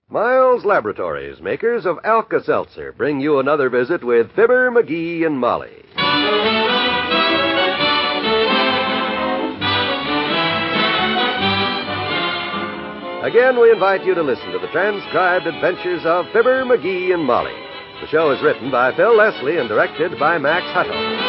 Miles Laboratories, makers of Alka-Seltzer, bring you another visit with Fibber, McGee, and Molly. Again, we invite you to listen to the transcribed adventures of Fibber, McGee, and Molly. The show is written by Phil Leslie and directed by Max Hutto.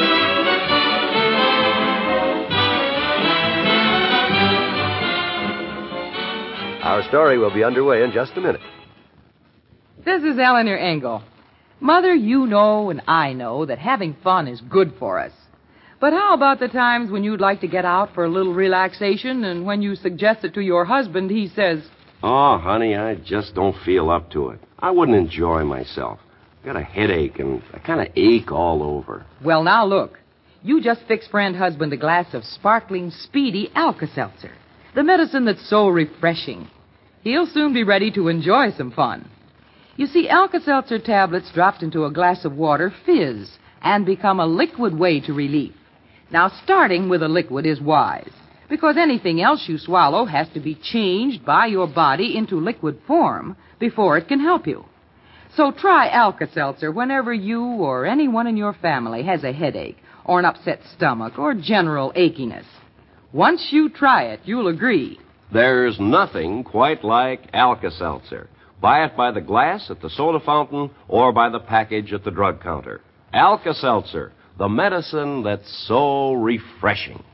Our story will be underway in just a minute. This is Eleanor Engel. Mother, you know and I know that having fun is good for us. But how about the times when you'd like to get out for a little relaxation, and when you suggest it to your husband, he says, "Oh, honey, I just don't feel up to it. I wouldn't enjoy myself. I've got a headache and I kind of ache all over." Well, now look. You just fix friend husband a glass of sparkling, speedy Alka-Seltzer. The medicine that's so refreshing. He'll soon be ready to enjoy some fun. You see, Alka-Seltzer tablets dropped into a glass of water fizz and become a liquid way to relief. Now, starting with a liquid is wise, because anything else you swallow has to be changed by your body into liquid form before it can help you. So try Alka-Seltzer whenever you or anyone in your family has a headache or an upset stomach or general achiness. Once you try it, you'll agree. There's nothing quite like Alka-Seltzer. Buy it by the glass at the soda fountain or by the package at the drug counter. Alka-Seltzer, the medicine that's so refreshing.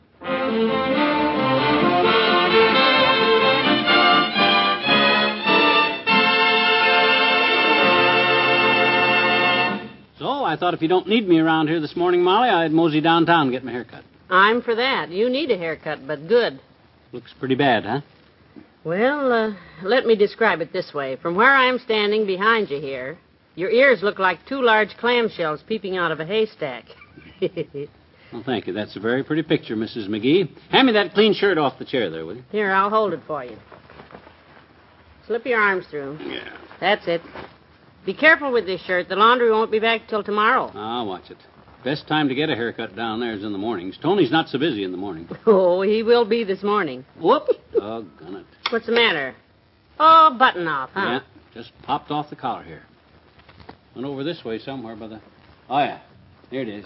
So, I thought if you don't need me around here this morning, Molly, I'd mosey downtown and get my hair cut. I'm for that. You need a haircut, but good. Looks pretty bad, huh? Well, let me describe it this way. From where I am standing behind you here, your ears look like two large clamshells peeping out of a haystack. Well, thank you. That's a very pretty picture, Mrs. McGee. Hand me that clean shirt off the chair there, will you? Here, I'll hold it for you. Slip your arms through. Yeah. That's it. Be careful with this shirt. The laundry won't be back till tomorrow. I'll watch it. Best time to get a haircut down there is in the mornings. Tony's not so busy in the morning. Oh, he will be this morning. Whoop! Doggone it. What's the matter? Oh, button off, huh? Yeah, just popped off the collar here. Went over this way somewhere by the... Oh, yeah. Here it is.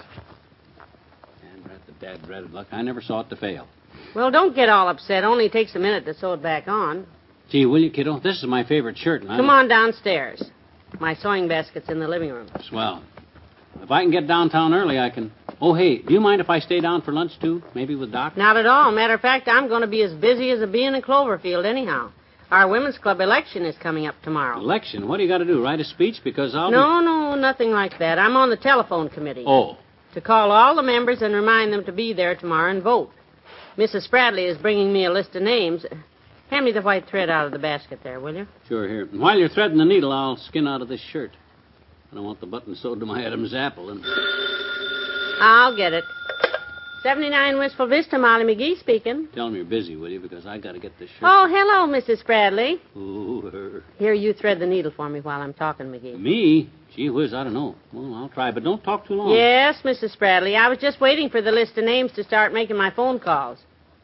And the dad-dreaded luck. I never saw it to fail. Well, don't get all upset. Only takes a minute to sew it back on. Gee, will you, kiddo? This is my favorite shirt. Come on downstairs. My sewing basket's in the living room. Swell. If I can get downtown early, I can... Oh, hey, do you mind if I stay down for lunch, too? Maybe with Doc? Not at all. Matter of fact, I'm going to be as busy as a bee in a clover field anyhow. Our women's club election is coming up tomorrow. Election? What do you got to do, write a speech? Because I'll No, nothing like that. I'm on the telephone committee. Oh. To call all the members and remind them to be there tomorrow and vote. Mrs. Spradley is bringing me a list of names. Hand me the white thread out of the basket there, will you? Sure, here. And while you're threading the needle, I'll skin out of this shirt. I don't want the button sewed to my Adam's apple. And... I'll get it. 79 Wistful Vista, Molly McGee speaking. Tell them you're busy, will you? Because I got to get this shirt. Oh, hello, Mrs. Spradley. Ooh, her. Here, you thread the needle for me while I'm talking, McGee. Me? Gee whiz, I don't know. Well, I'll try, but don't talk too long. Yes, Mrs. Spradley. I was just waiting for the list of names to start making my phone calls.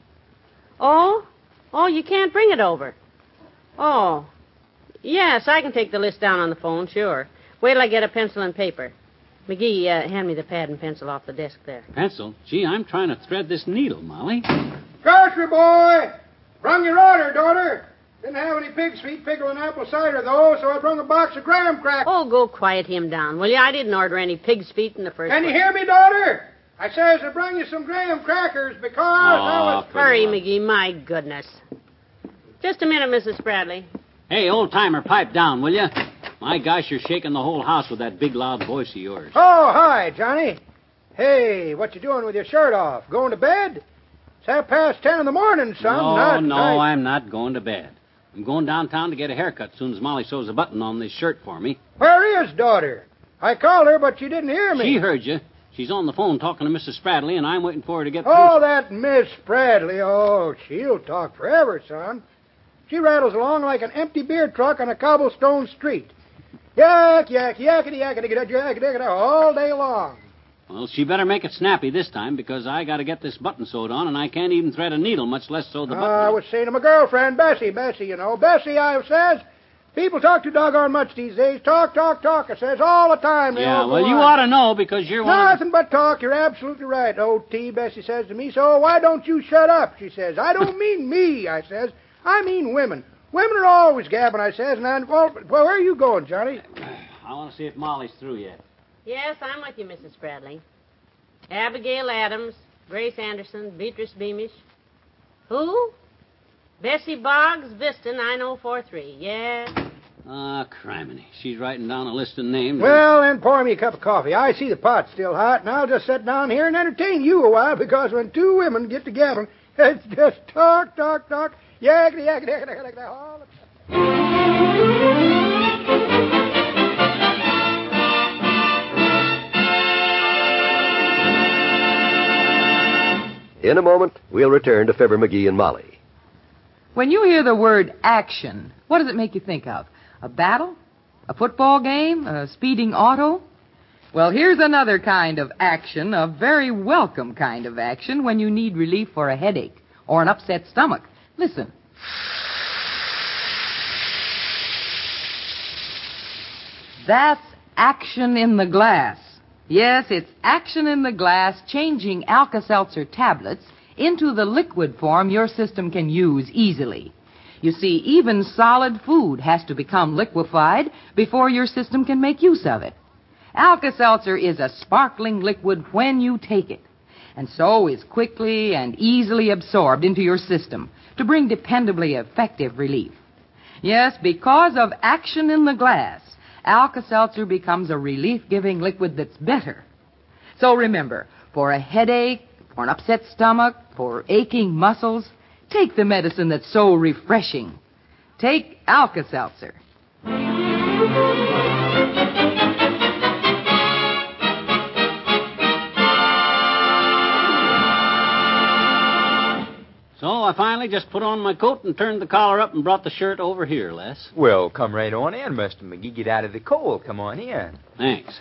Oh, you can't bring it over. Oh. Yes, I can take the list down on the phone, sure. Wait till I get a pencil and paper. McGee, hand me the pad and pencil off the desk there. Pencil? Gee, I'm trying to thread this needle, Molly. Grocery boy! Brung your order, daughter. Didn't have any pig's feet, pickle, and apple cider, though, so I brung a box of graham crackers. Oh, go quiet him down, will you? I didn't order any pig's feet in the first Can place. you hear me, daughter? I says I brung you some graham crackers because I was... Hurry, McGee, my goodness. Just a minute, Mrs. Spradley. Hey, old-timer, pipe down, will you? My gosh, you're shaking the whole house with that big, loud voice of yours. Oh, hi, Johnny. Hey, what you doing with your shirt off? Going to bed? It's 10:30 in the morning, son. No, I'm not going to bed. I'm going downtown to get a haircut as soon as Molly sews a button on this shirt for me. Where is daughter? I called her, but she didn't hear me. She heard you. She's on the phone talking to Mrs. Spradley, and I'm waiting for her to get through. Oh, that Miss Spradley. Oh, she'll talk forever, son. She rattles along like an empty beer truck on a cobblestone street. Yak, yak, yakety, yakety, yakety, all day long. Well, she better make it snappy this time, because I got to get this button sewed on, and I can't even thread a needle, much less sew the button. I was saying to my girlfriend, Bessie, you know. Bessie, I says, People talk too doggone much these days. Talk, I says, all the time. They Yeah, all go well, you on. ought to know because you're one of Nothing but talk. You're absolutely right. T. Bessie says to me, so why don't you shut up? She says. I don't mean me, I says. I mean women. Women are always gabbing, I says. Well, where are you going, Johnny? I want to see if Molly's through yet. Yes, I'm with you, Mrs. Spradley. Abigail Adams, Grace Anderson, Beatrice Beamish. Who? Bessie Boggs, Vista 9043. Yes. Ah, criminy. She's writing down a list of names. Well, then pour me a cup of coffee. I see the pot's still hot, and I'll just sit down here and entertain you a while, because when two women get together, it's just talk, yakety, yakety, all the time. In a moment, we'll return to Fibber McGee and Molly. When you hear the word action, what does it make you think of? A battle? A football game? A speeding auto? Well, here's another kind of action, a very welcome kind of action when you need relief for a headache or an upset stomach. Listen. That's action in the glass. Yes, it's action in the glass, changing Alka-Seltzer tablets into the liquid form your system can use easily. You see, even solid food has to become liquefied before your system can make use of it. Alka-Seltzer is a sparkling liquid when you take it, and so is quickly and easily absorbed into your system to bring dependably effective relief. Yes, because of action in the glass, Alka-Seltzer becomes a relief-giving liquid that's better. So remember, for a headache, for an upset stomach, for aching muscles, take the medicine that's so refreshing. Take Alka-Seltzer. So I finally just put on my coat and turned the collar up and brought the shirt over here, Les. Well, come right on in, Mr. McGee. Get out of the cold. Come on in. Thanks.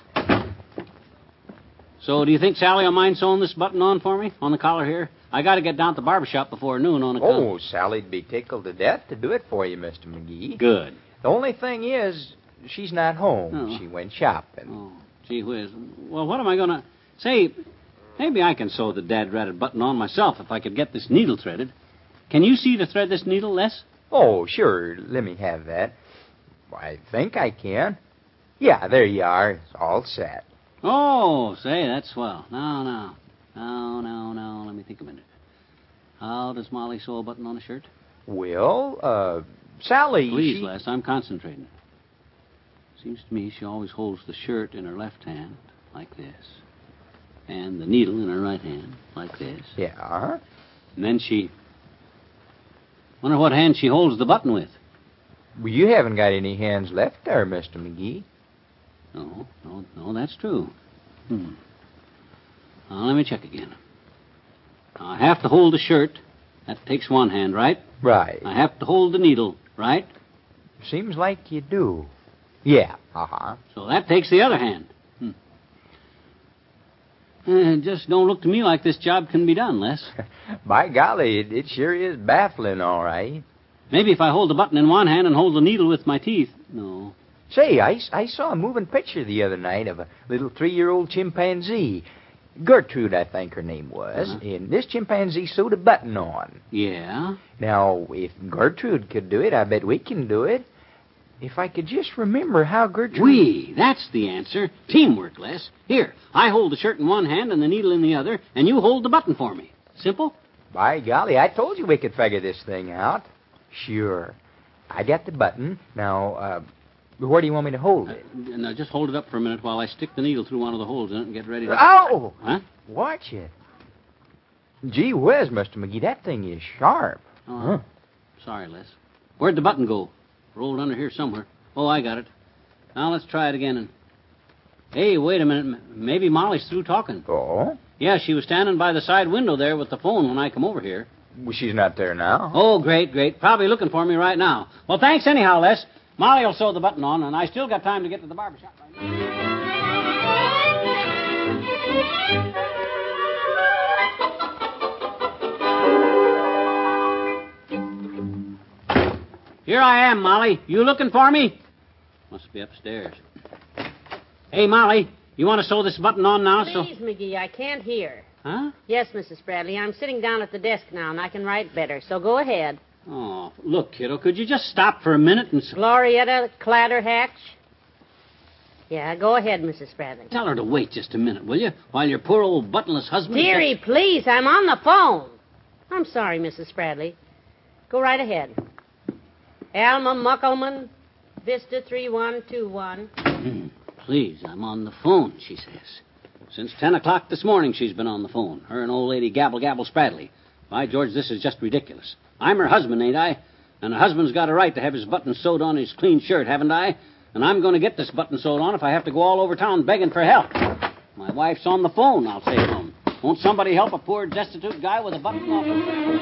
So do you think Sally will mind sewing this button on for me on the collar here? I got to get down to the barber shop before noon on account. Oh, Sally'd be tickled to death to do it for you, Mr. McGee. Good. The only thing is, she's not home. Oh. She went shopping. Oh, gee whiz. Well, what am I going to... Say, maybe I can sew the dad-ratted button on myself if I could get this needle threaded. Can you see to thread this needle, Les? Oh, sure. Let me have that. I think I can. Yeah, there you are. It's all set. Oh, say, that's swell. Now. Let me think a minute. How does Molly sew a button on a shirt? Well, Sally... Please, Les, I'm concentrating. Seems to me she always holds the shirt in her left hand, like this. And the needle in her right hand, like this. Yeah? And then she... Wonder what hand she holds the button with. Well, you haven't got any hands left there, Mr. McGee. No, that's true. Now, let me check again. Now, I have to hold the shirt. That takes one hand, right? Right. I have to hold the needle, right? Seems like you do. Yeah, So that takes the other hand. It just don't look to me like this job can be done, Les. By golly, it sure is baffling, all right. Maybe if I hold the button in one hand and hold the needle with my teeth. No. Say, I saw a moving picture the other night of a little 3-year-old chimpanzee. Gertrude, I think her name was. Uh-huh. And this chimpanzee sewed a button on. Yeah? Now, if Gertrude could do it, I bet we can do it. If I could just remember how Gertrude... That's the answer. Teamwork, Les. Here, I hold the shirt in one hand and the needle in the other, and you hold the button for me. Simple? By golly, I told you we could figure this thing out. Sure. I got the button. Now, where do you want me to hold it? Now, just hold it up for a minute while I stick the needle through one of the holes in it and get ready to... Ow! Huh? Watch it. Gee whiz, Mr. McGee, that thing is sharp. Oh, Sorry, Les. Where'd the button go? Rolled under here somewhere. Oh, I got it. Now let's try it again. Hey, wait a minute. Maybe Molly's through talking. Oh? Yeah, she was standing by the side window there with the phone when I come over here. Well, she's not there now. Oh, great. Probably looking for me right now. Well, thanks anyhow, Les. Molly will sew the button on, and I still got time to get to the barber shop right now. Here I am, Molly. You looking for me? Must be upstairs. Hey, Molly, you want to sew this button on now? Please, McGee, I can't hear. Huh? Yes, Mrs. Bradley, I'm sitting down at the desk now, and I can write better, so go ahead. Oh, look, kiddo, could you just stop for a minute and... Glorietta Clatterhatch? Yeah, go ahead, Mrs. Bradley. Tell her to wait just a minute, will you? While your poor old buttonless husband... Dearie, please, I'm on the phone. I'm sorry, Mrs. Bradley. Go right ahead. Alma Muckelman, Vista 3121. Please, I'm on the phone, she says. Since 10 o'clock this morning she's been on the phone. Her and old lady Gabble Spradley. By George, this is just ridiculous. I'm her husband, ain't I? And a husband's got a right to have his button sewed on his clean shirt, haven't I? And I'm going to get this button sewed on if I have to go all over town begging for help. My wife's on the phone, I'll say to him. Won't somebody help a poor, destitute guy with a button off his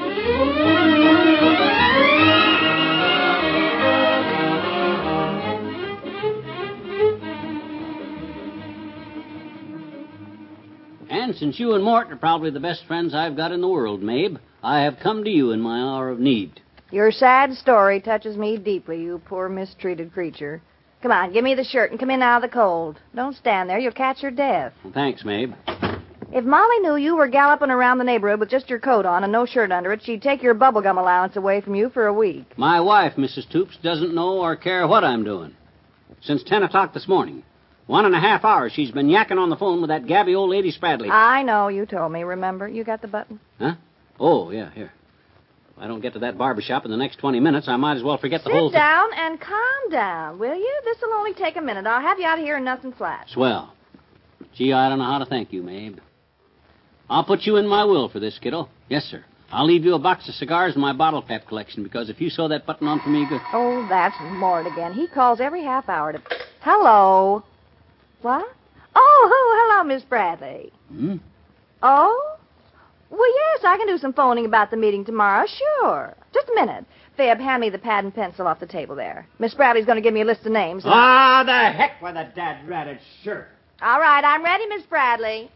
And since you and Mort are probably the best friends I've got in the world, Mabe, I have come to you in my hour of need. Your sad story touches me deeply, you poor mistreated creature. Come on, give me the shirt and come in out of the cold. Don't stand there, you'll catch your death. Well, thanks, Mabe. If Molly knew you were galloping around the neighborhood with just your coat on and no shirt under it, she'd take your bubblegum allowance away from you for a week. My wife, Mrs. Toops, doesn't know or care what I'm doing. Since 10 o'clock this morning. 1.5 hours she's been yakking on the phone with that gabby old lady Spradley. I know, you told me, remember? You got the button? Huh? Oh, yeah, here. If I don't get to that barber shop in the next 20 minutes, I might as well forget the whole thing. Sit down and calm down, will you? This'll only take a minute. I'll have you out of here in nothing flat. Swell. Gee, I don't know how to thank you, Mabe. I'll put you in my will for this, kiddo. Yes, sir. I'll leave you a box of cigars in my bottle cap collection, because if you sew that button on for me... Oh, that's Mort again. He calls every half hour to... Hello. What? Oh, hello, Miss Bradley. Hmm? Oh? Well, yes, I can do some phoning about the meeting tomorrow, sure. Just a minute. Fib, hand me the pad and pencil off the table there. Miss Bradley's going to give me a list of names. Ah, the heck with a dad-ratted shirt. All right, I'm ready, Miss Bradley.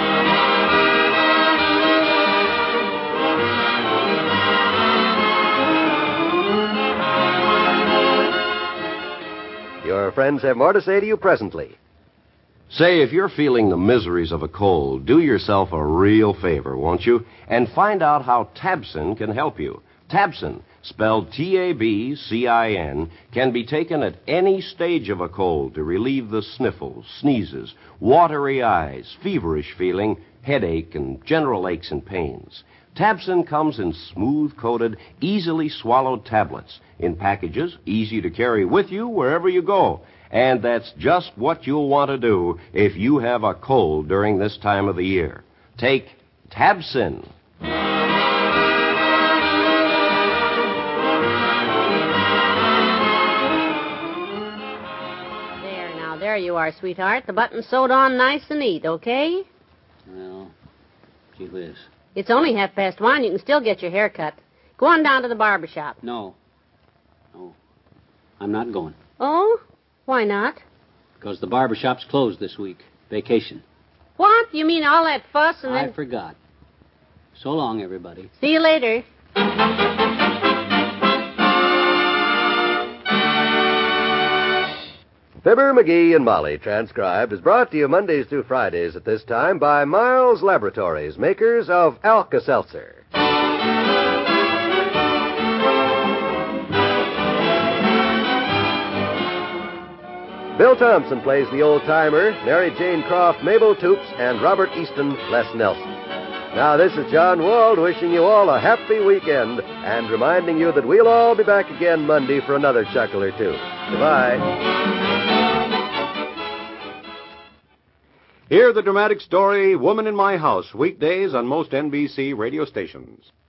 Your friends have more to say to you presently. Say, if you're feeling the miseries of a cold, do yourself a real favor, won't you? And find out how Tabsin can help you. Tabsin, spelled T-A-B-C-I-N, can be taken at any stage of a cold to relieve the sniffles, sneezes, watery eyes, feverish feeling, headache, and general aches and pains. Tabsin comes in smooth-coated, easily swallowed tablets, in packages easy to carry with you wherever you go. And that's just what you'll want to do if you have a cold during this time of the year. Take Tabsin. There you are, sweetheart. The button's sewed on nice and neat, okay? Well, gee whiz. It's only 1:30. You can still get your hair cut. Go on down to the barber shop. No, I'm not going. Oh? Why not? Because the barber shop's closed this week. Vacation. What? You mean all that fuss and then... I forgot. So long, everybody. See you later. Fibber, McGee, and Molly, transcribed, is brought to you Mondays through Fridays at this time by Miles Laboratories, makers of Alka-Seltzer. Bill Thompson plays the old-timer, Mary Jane Croft, Mabel Toops, and Robert Easton, Les Nelson. Now, this is John Wald wishing you all a happy weekend and reminding you that we'll all be back again Monday for another chuckle or two. Goodbye. Hear the dramatic story, Woman in My House, weekdays on most NBC radio stations.